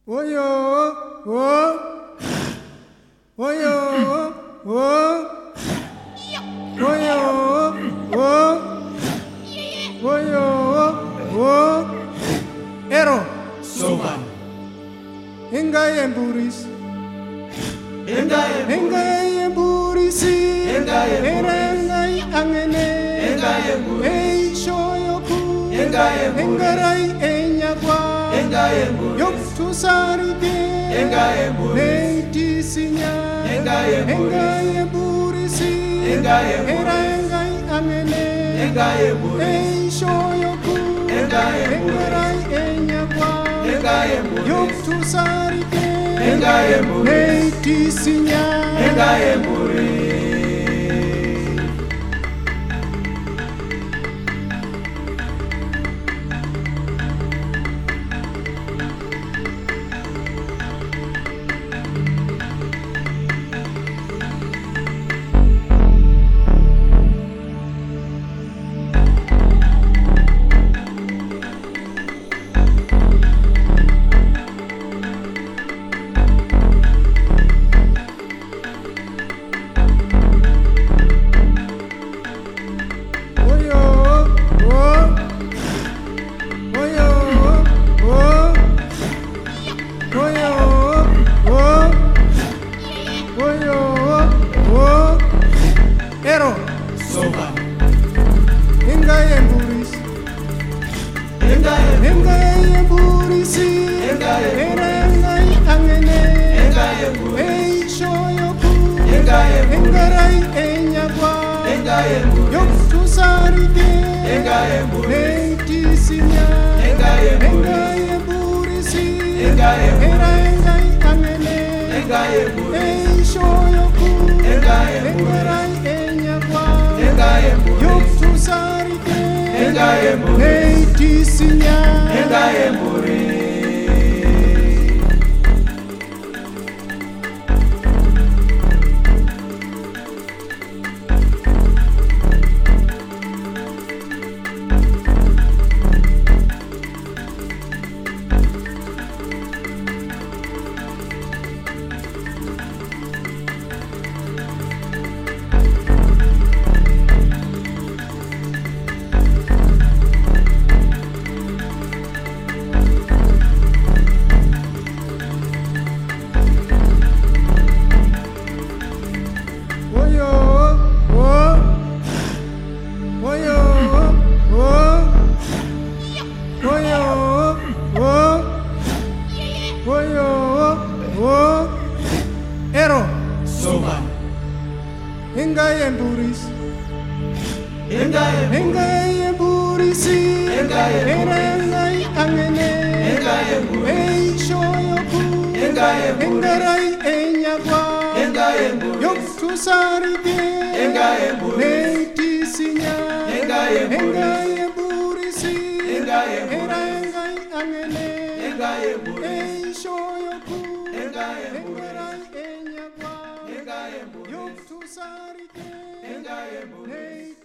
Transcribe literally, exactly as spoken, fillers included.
Woyo, wo, woyo, wo, woyo, wo, woyo, wo, ero, Soban, engaye mburis, engaye engaye mburisi, Engaye mburis. erengai angene, Engaye mburis. ei shoyoku, Engaye mburis. engarai enyagwa, Engaye mburis. yoktusarige, Engaye mburis. neitisinya, Engaye mburis. engaye mburisi, Engaye mburis. erengai angene, Engaye mburis. ei shoyoku, Engaye mburis. engarai enyagwa, Engaye mburis. yoktusarige, Engaye mburis. neitisinya, Engaye mburis. woyo, wo, woyo, wo, woyo, wo, woyo, wo, ero, Soban, engaye mburis, engaye engaye mburisi, Engaye mburis. erengai angene, Engaye mburis. ei shoyoku, Engaye mburis. engarai enyagwa, Engaye mburis. yoktusarige, Engaye mburis. neitisinya, Engaye mburis. engaye mburisi, Engaye mburis. erengai angene, Engaye mburis. ei shoyoku, Engaye mburis. engarai enyagwa, Engaye mburis. yoktusarige, Engaye mburis. neitisinya, Engaye mburis. woyo, wo, woyo, wo, woyo, wo, woyo, wo, ero, Soban, engaye mburis, engaye engaye mburisi, Engaye mburis. erengai angene, Engaye mburis. ei shoyoku, Engaye mburis. engarai enyagwa, Engaye mburis. yoktusarige, Engaye mburis. neitisinya, Engaye mburis. engaye mburisi, Engaye mburis. erengai angene, Engaye mburis. ei shoyoku, Engaye mburis. engarai enyagwa, Engaye mburis. yoktusarige, Engaye mburis. neitisinya,